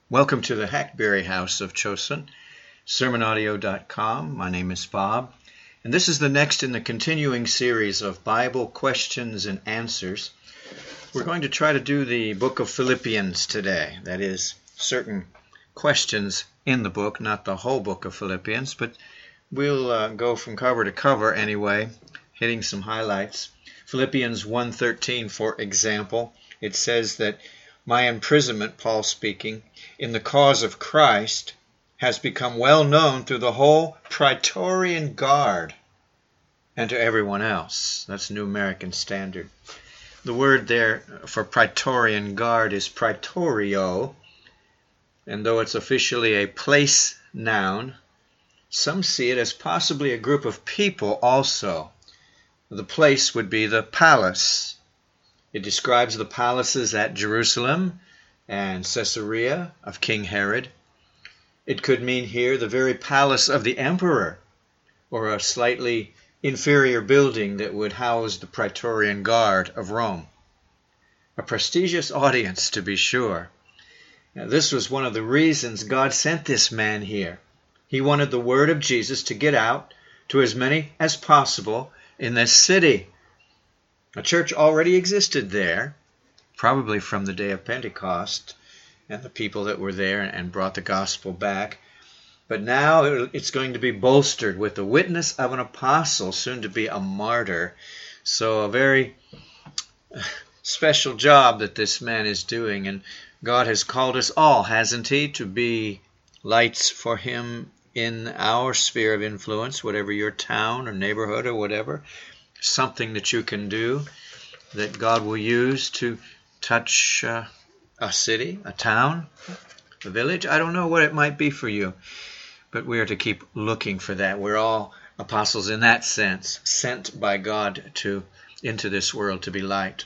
Welcome to the Hackberry House of Chosen, sermonaudio.com. My name is Bob, and this is the next in the continuing series of Bible questions and answers. We're going to try to do the book of Philippians today. That is, certain questions in the book, not the whole book of Philippians, but we'll go from cover to cover anyway, hitting some highlights. Philippians 1:13, for example, it says that my imprisonment, Paul speaking, in the cause of Christ has become well known through the whole Praetorian Guard and to everyone else. That's New American Standard. The word there for Praetorian Guard is praetorio, and though it's officially a place noun, some see it as possibly a group of people also. The place would be the palace. It describes the palaces at Jerusalem and Caesarea of King Herod. It could mean here the very palace of the emperor, or a slightly inferior building that would house the Praetorian Guard of Rome. A prestigious audience, to be sure. Now, this was one of the reasons God sent this man here. He wanted the word of Jesus to get out to as many as possible in this city. A church already existed there, probably from the day of Pentecost, and the people that were there and brought the gospel back. But now it's going to be bolstered with the witness of an apostle, soon to be a martyr. So a very special job that this man is doing. And God has called us all, hasn't he, to be lights for him in our sphere of influence, whatever your town or neighborhood or whatever. Something that you can do that God will use to touch a city, a town, a village. I don't know what it might be for you, but we are to keep looking for that. We're all apostles in that sense, sent by God into this world to be light.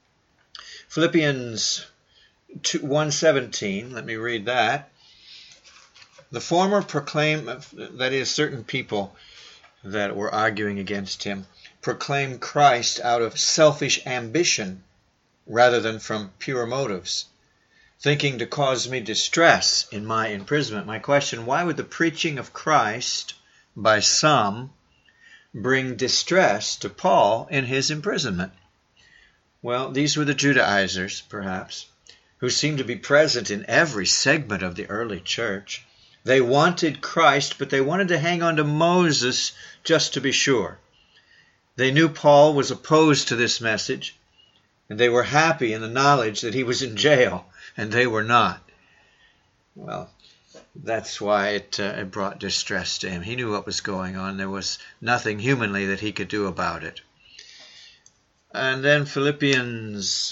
Philippians 1:17, let me read that. The former proclaim, that is, certain people that were arguing against him, proclaim Christ out of selfish ambition rather than from pure motives, thinking to cause me distress in my imprisonment. My question, why would the preaching of Christ by some bring distress to Paul in his imprisonment? Well, these were the Judaizers, perhaps, who seemed to be present in every segment of the early church. They wanted Christ, but they wanted to hang on to Moses just to be sure. They knew Paul was opposed to this message, and they were happy in the knowledge that he was in jail, and they were not. Well, that's why it brought distress to him. He knew what was going on. There was nothing humanly that he could do about it. And then Philippians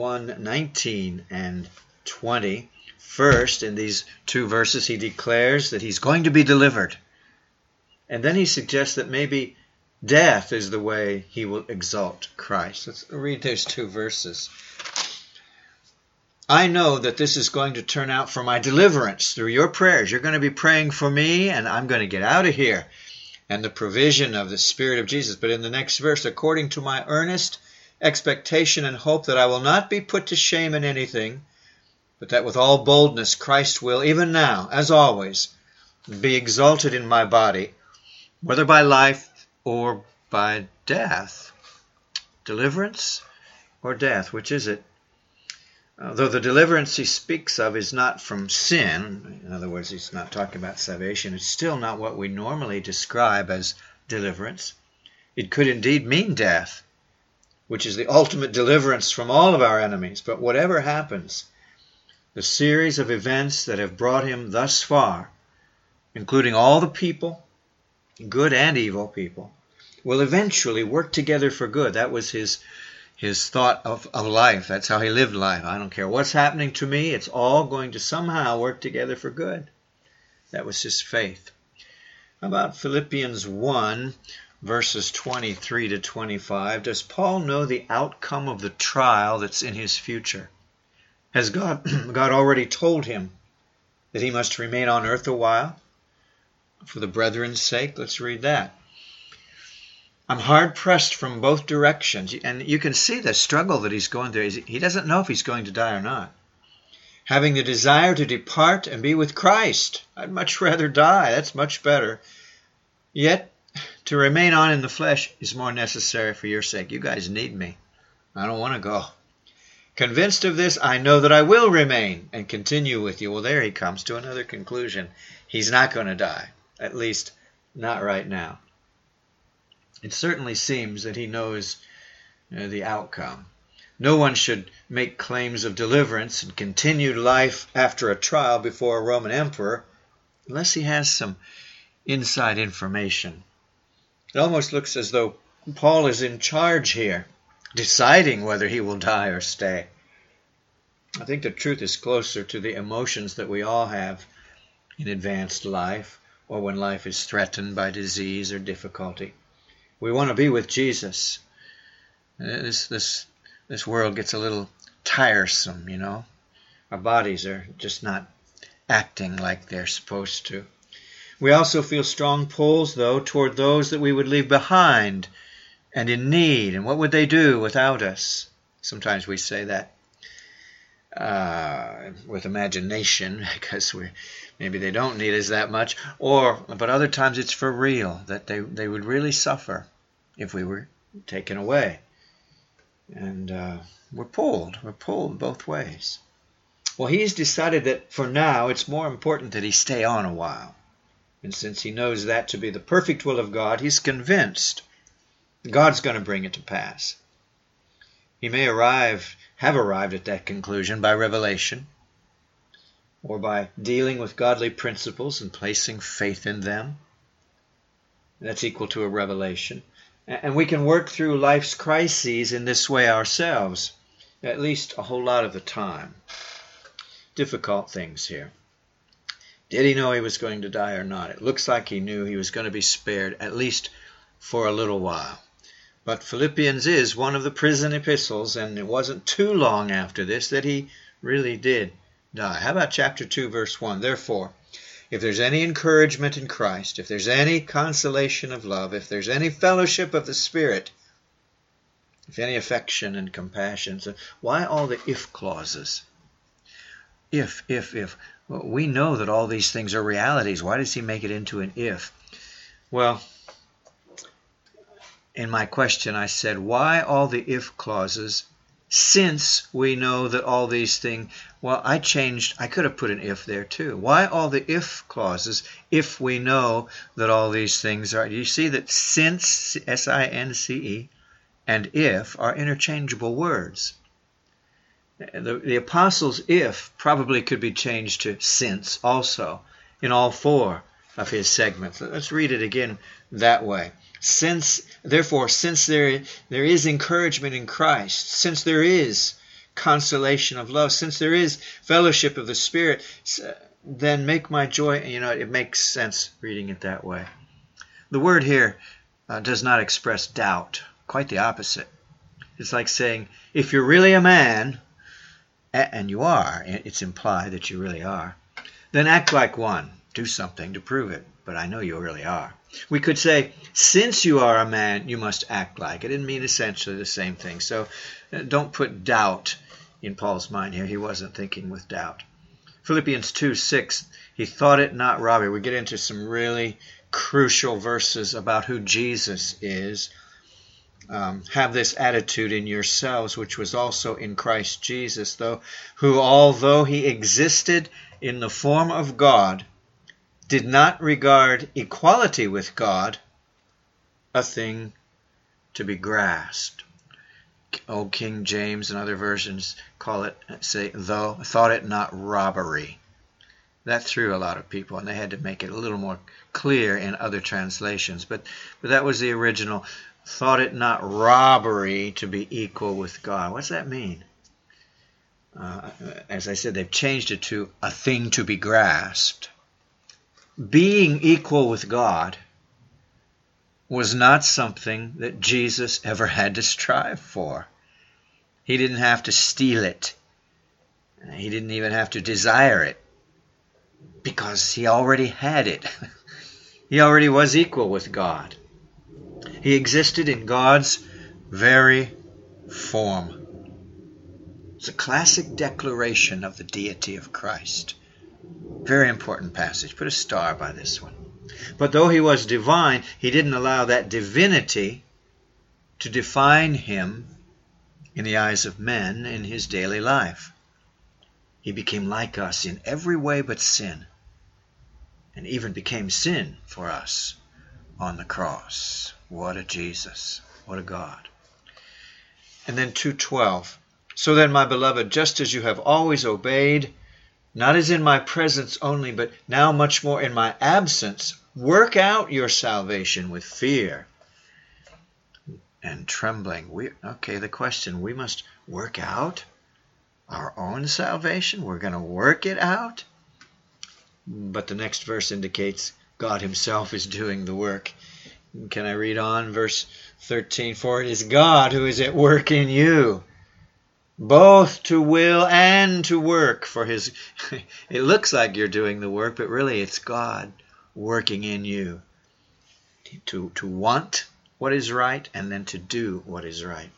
1:19 and 20. First, in these two verses, he declares that he's going to be delivered. And then he suggests that maybe death is the way he will exalt Christ. Let's read those two verses. I know that this is going to turn out for my deliverance through your prayers. You're going to be praying for me, and I'm going to get out of here. And the provision of the Spirit of Jesus. But in the next verse, according to my earnest expectation and hope that I will not be put to shame in anything, but that with all boldness Christ will, even now, as always, be exalted in my body, whether by life or by death. Deliverance or death, which is it? Though the deliverance he speaks of is not from sin, in other words, he's not talking about salvation, it's still not what we normally describe as deliverance. It could indeed mean death, which is the ultimate deliverance from all of our enemies. But whatever happens, the series of events that have brought him thus far, including all the people, good and evil people, will eventually work together for good. That was his thought of life. That's how he lived life. I don't care what's happening to me. It's all going to somehow work together for good. That was his faith. How about Philippians 1, verses 23 to 25? Does Paul know the outcome of the trial that's in his future? Has God already told him that he must remain on earth a while for the brethren's sake? Let's read that. I'm hard-pressed from both directions. And you can see the struggle that he's going through. He doesn't know if he's going to die or not. having the desire to depart and be with Christ. I'd much rather die. That's much better. Yet, to remain on in the flesh is more necessary for your sake. You guys need me. I don't want to go. Convinced of this, I know that I will remain and continue with you. Well, there he comes to another conclusion. He's not going to die, at least not right now. It certainly seems that he knows the outcome. No one should make claims of deliverance and continued life after a trial before a Roman emperor unless he has some inside information. It almost looks as though Paul is in charge here, deciding whether he will die or stay. I think the truth is closer to the emotions that we all have in advanced life or when life is threatened by disease or difficulty. We want to be with Jesus. This world gets a little tiresome, you know. Our bodies are just not acting like they're supposed to. We also feel strong pulls, though, toward those that we would leave behind and in need. And what would they do without us? Sometimes we say that with imagination, because maybe they don't need us that much. But other times it's for real, that they would really suffer if we were taken away. And we're pulled both ways. Well, he's decided that for now it's more important that he stay on a while. And since he knows that to be the perfect will of God, he's convinced God's going to bring it to pass. He may have arrived at that conclusion by revelation, or by dealing with godly principles and placing faith in them. That's equal to a revelation. And we can work through life's crises in this way ourselves, at least a whole lot of the time. Difficult things here. Did he know he was going to die or not? It looks like he knew he was going to be spared, at least for a little while. But Philippians is one of the prison epistles, and it wasn't too long after this that he really did die. How about chapter 2, verse 1? Therefore, if there's any encouragement in Christ, if there's any consolation of love, if there's any fellowship of the Spirit, if any affection and compassion. So why all the if clauses? If. Well, we know that all these things are realities. Why does he make it into an if? Well, in my question I said, why all the if clauses since we know that all these things? Well, I could have put an if there too. Why all the if clauses if we know that all these things are? You see that since, S-I-N-C-E, and if are interchangeable words. The apostle's if probably could be changed to since also in all four of his segments. Let's read it again that way. Therefore, since there is encouragement in Christ, since there is consolation of love, since there is fellowship of the Spirit, then make my joy, it makes sense reading it that way. The word here does not express doubt, quite the opposite. It's like saying, if you're really a man, and you are, it's implied that you really are, then act like one. Do something to prove it, but I know you really are. We could say, since you are a man, you must act like it. It means essentially the same thing. So don't put doubt in Paul's mind here. He wasn't thinking with doubt. Philippians 2:6, he thought it not robbery. We get into some really crucial verses about who Jesus is. Have this attitude in yourselves, which was also in Christ Jesus, who, although he existed in the form of God, did not regard equality with God a thing to be grasped. Old King James and other versions thought it not robbery. That threw a lot of people, and they had to make it a little more clear in other translations. But that was the original. Thought it not robbery to be equal with God. What's that mean? As I said, they've changed it to a thing to be grasped. Being equal with God was not something that Jesus ever had to strive for. He didn't have to steal it. He didn't even have to desire it, because he already had it. He already was equal with God. He existed in God's very form. It's a classic declaration of the deity of Christ. Very important passage. Put a star by this one. But though he was divine, he didn't allow that divinity to define him in the eyes of men in his daily life. He became like us in every way but sin, and even became sin for us on the cross. What a Jesus. What a God. And then 2:12. So then, my beloved, just as you have always obeyed, not as in my presence only, but now much more in my absence, work out your salvation with fear and trembling. The question, we must work out our own salvation. We're going to work it out. But the next verse indicates God himself is doing the work. Can I read on? Verse 13, for it is God who is at work in you, both to will and to work for his... It looks like you're doing the work, but really it's God working in you to want what is right and then to do what is right.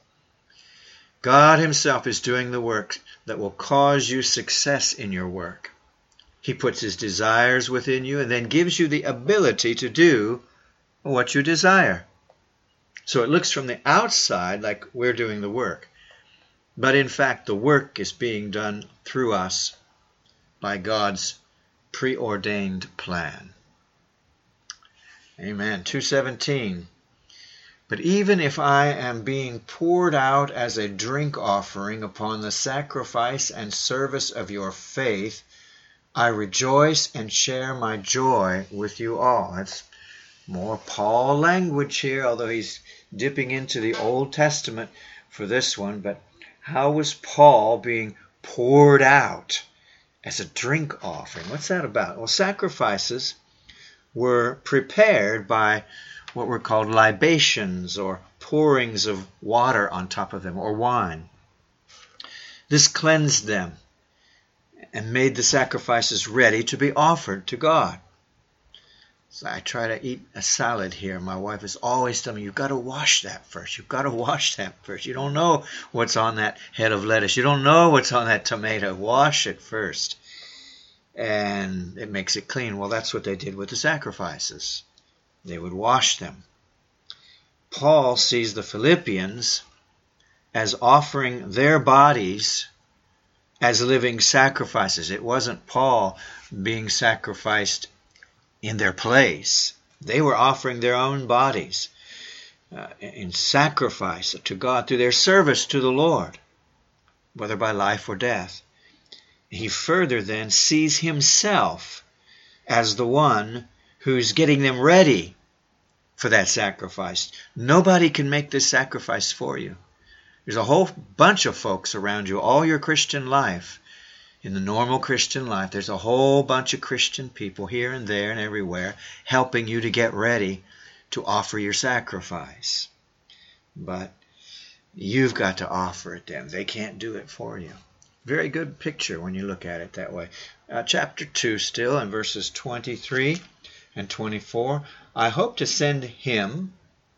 God himself is doing the work that will cause you success in your work. He puts his desires within you and then gives you the ability to do what you desire. So it looks from the outside like we're doing the work. But in fact, the work is being done through us by God's preordained plan. Amen. 2:17. But even if I am being poured out as a drink offering upon the sacrifice and service of your faith, I rejoice and share my joy with you all. That's more Paul language here, although he's dipping into the Old Testament for this one. But how was Paul being poured out as a drink offering? What's that about? Well, sacrifices were prepared by what were called libations, or pourings of water on top of them, or wine. This cleansed them and made the sacrifices ready to be offered to God. So I try to eat a salad here. My wife is always telling me, you've got to wash that first. You've got to wash that first. You don't know what's on that head of lettuce. You don't know what's on that tomato. Wash it first. And it makes it clean. Well, that's what they did with the sacrifices. They would wash them. Paul sees the Philippians as offering their bodies as living sacrifices. It wasn't Paul being sacrificed in their place. They were offering their own bodies in sacrifice to God through their service to the Lord, whether by life or death. He further then sees himself as the one who's getting them ready for that sacrifice. Nobody can make this sacrifice for you. There's a whole bunch of folks around you all your Christian life. In the normal Christian life, there's a whole bunch of Christian people here and there and everywhere helping you to get ready to offer your sacrifice. But you've got to offer it them. They can't do it for you. Very good picture when you look at it that way. Chapter 2 still, in verses 23 and 24. I hope to send him,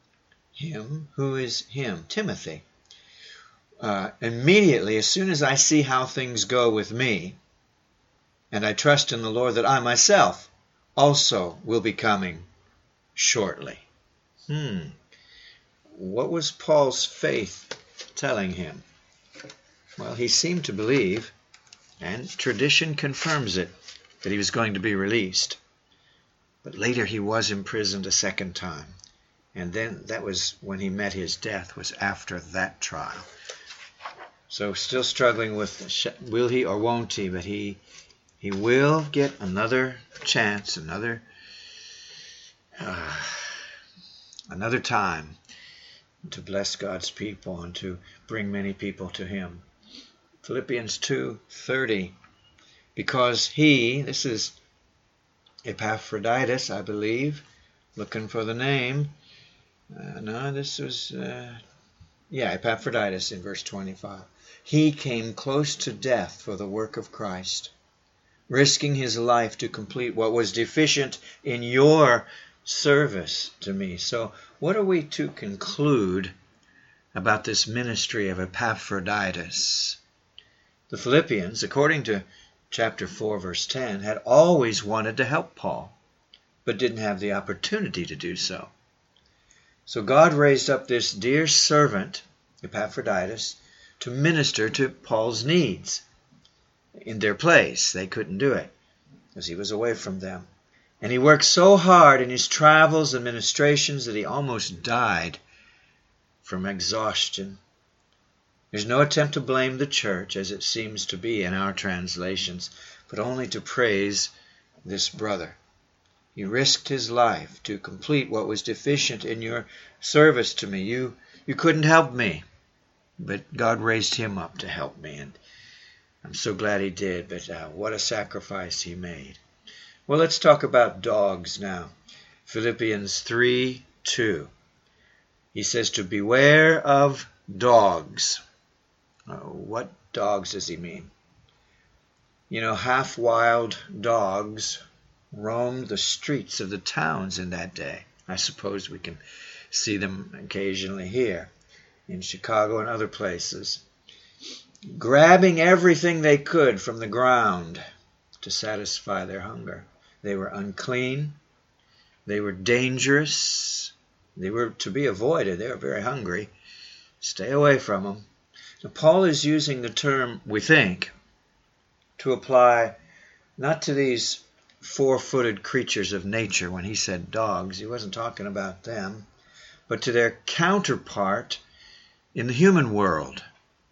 who is him? Timothy. Immediately, as soon as I see how things go with me, and I trust in the Lord that I myself also will be coming shortly. What was Paul's faith telling him? Well, he seemed to believe, and tradition confirms it, that he was going to be released. But later he was imprisoned a second time. And then that was when he met his death, was after that trial. So still struggling with will he or won't he, but he will get another chance, another time to bless God's people and to bring many people to him. Philippians 2:30, because he, this is Epaphroditus, I believe, looking for the name. Epaphroditus in verse 25. He came close to death for the work of Christ, risking his life to complete what was deficient in your service to me. So what are we to conclude about this ministry of Epaphroditus? The Philippians, according to chapter 4, verse 10, had always wanted to help Paul, but didn't have the opportunity to do so. So God raised up this dear servant, Epaphroditus, to minister to Paul's needs. In their place, they couldn't do it, because he was away from them. And he worked so hard in his travels and ministrations that he almost died from exhaustion. There's no attempt to blame the church, as it seems to be in our translations, but only to praise this brother. He risked his life to complete what was deficient in your service to me. You couldn't help me, but God raised him up to help me, and I'm so glad he did, but what a sacrifice he made. Well, let's talk about dogs now. Philippians 3:2. He says to beware of dogs. What dogs does he mean? You know, half-wild dogs roamed the streets of the towns in that day. I suppose we can see them occasionally here in Chicago and other places, grabbing everything they could from the ground to satisfy their hunger. They were unclean. They were dangerous. They were to be avoided. They were very hungry. Stay away from them. Now, Paul is using the term, we think, to apply not to these four-footed creatures of nature. When he said dogs, he wasn't talking about them, but to their counterpart in the human world.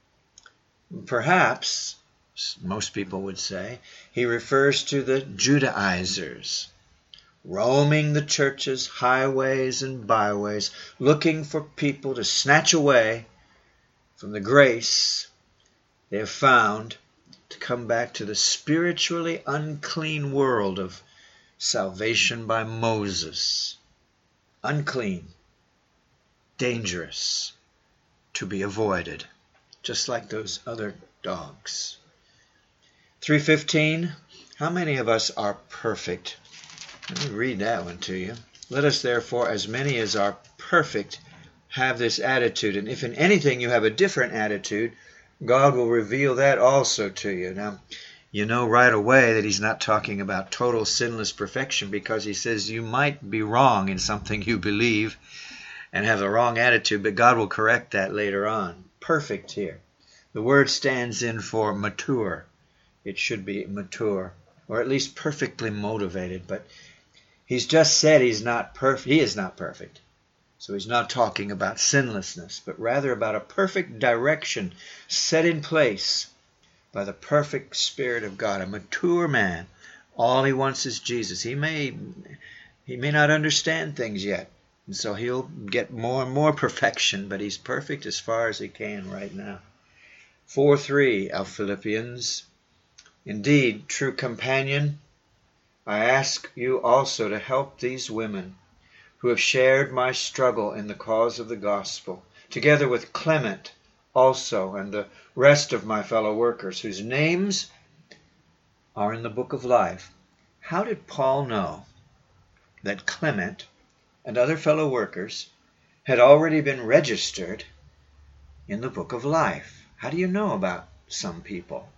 Perhaps, most people would say, he refers to the Judaizers, roaming the churches, highways and byways, looking for people to snatch away from the grace they have found to come back to the spiritually unclean world of salvation by Moses. Unclean, dangerous, to be avoided, just like those other dogs. 3:15, how many of us are perfect? Let me read that one to you. Let us therefore, as many as are perfect, have this attitude. And if in anything you have a different attitude, God will reveal that also to you. Now, you know right away that he's not talking about total sinless perfection, because he says you might be wrong in something you believe and have the wrong attitude, but God will correct that later on. Perfect here. The word stands in for mature. It should be mature, or at least perfectly motivated. But he's just said he's not perfect. He is not perfect. So he's not talking about sinlessness, but rather about a perfect direction set in place by the perfect Spirit of God. A mature man. All he wants is Jesus. He may not understand things yet, and so he'll get more and more perfection, but he's perfect as far as he can right now. 4:3 of Philippians. Indeed, true companion, I ask you also to help these women who have shared my struggle in the cause of the gospel, together with Clement also and the rest of my fellow workers, whose names are in the book of life. How did Paul know that Clement and other fellow workers had already been registered in the book of life? How do you know about some people?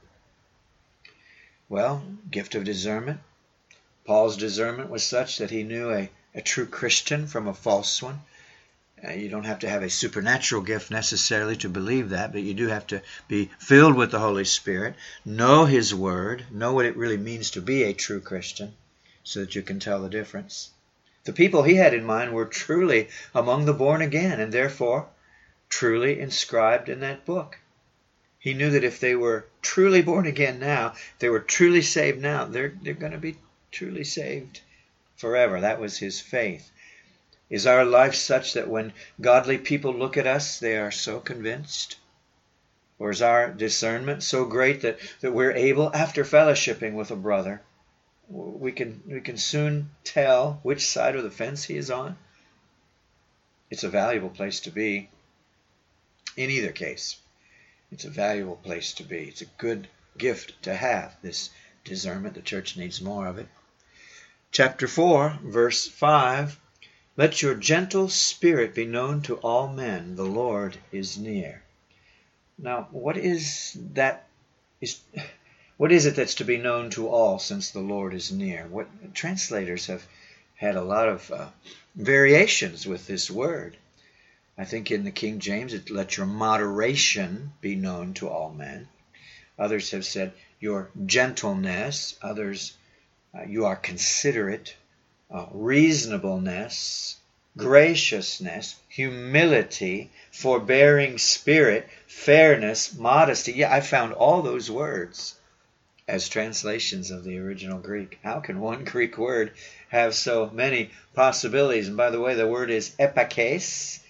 Well, gift of discernment. Paul's discernment was such that he knew a true Christian from a false one. You don't have to have a supernatural gift necessarily to believe that, but you do have to be filled with the Holy Spirit, know His Word, know what it really means to be a true Christian, so that you can tell the difference. The people he had in mind were truly among the born again, and therefore truly inscribed in that book. He knew that if they were truly born again now, if they were truly saved now, they're going to be truly saved forever. That was his faith. Is our life such that when godly people look at us, they are so convinced? Or is our discernment so great that we're able, after fellowshipping with a brother, we can soon tell which side of the fence he is on? It's a valuable place to be. In either case, it's a valuable place to be. It's a good gift to have, this discernment. The church needs more of it. Chapter 4, verse 5, let your gentle spirit be known to all men. The Lord is near. Now, what is that what is it that's to be known to all since the Lord is near? What translators have had a lot of variations with this word. I think in the King James, it let your moderation be known to all men. Others have said your gentleness. Others, you are considerate. Reasonableness, graciousness, humility, forbearing spirit, fairness, modesty. Yeah, I found all those words as translations of the original Greek. How can one Greek word have so many possibilities? And by the way, the word is epikes.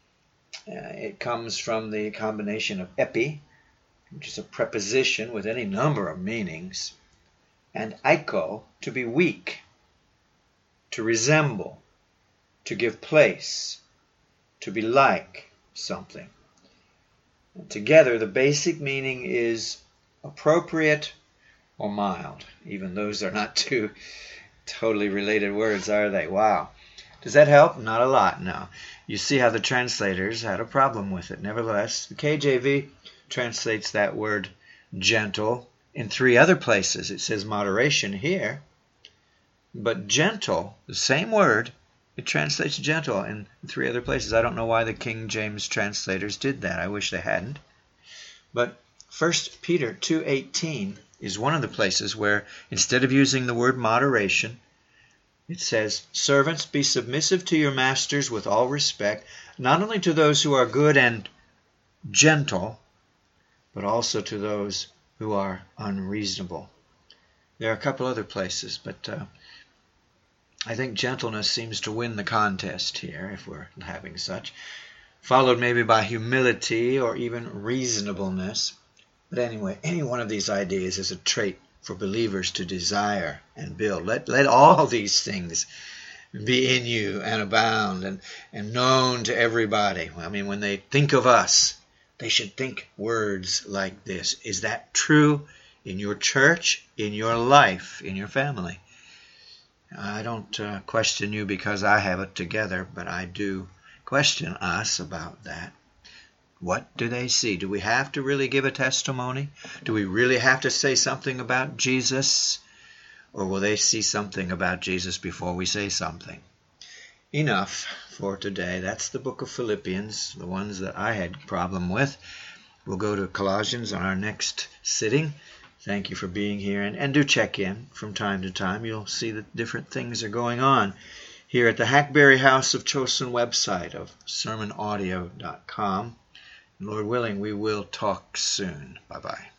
It comes from the combination of epi, which is a preposition with any number of meanings, and eiko, to be weak, to resemble, to give place, to be like something. And together, the basic meaning is appropriate or mild. Even those are not two totally related words, are they? Wow. Does that help? Not a lot, no. You see how the translators had a problem with it. Nevertheless, the KJV translates that word gentle in 3 other places. It says moderation here, but gentle, the same word, it translates gentle in 3 other places. I don't know why the King James translators did that. I wish they hadn't. But 1 Peter 2:18 is one of the places where instead of using the word moderation, it says, servants, be submissive to your masters with all respect, not only to those who are good and gentle, but also to those who are unreasonable. There are a couple other places, but I think gentleness seems to win the contest here, if we're having such, followed maybe by humility or even reasonableness. But anyway, any one of these ideas is a trait for believers to desire and build. Let all these things be in you and abound and known to everybody. I mean, when they think of us, they should think words like this. Is that true in your church, in your life, in your family? I don't question you because I have it together, but I do question us about that. What do they see? Do we have to really give a testimony? Do we really have to say something about Jesus? Or will they see something about Jesus before we say something? Enough for today. That's the book of Philippians, the ones that I had problem with. We'll go to Colossians on our next sitting. Thank you for being here. And do check in from time to time. You'll see that different things are going on here at the Hackberry House of Chosen website of sermonaudio.com. Lord willing, we will talk soon. Bye-bye.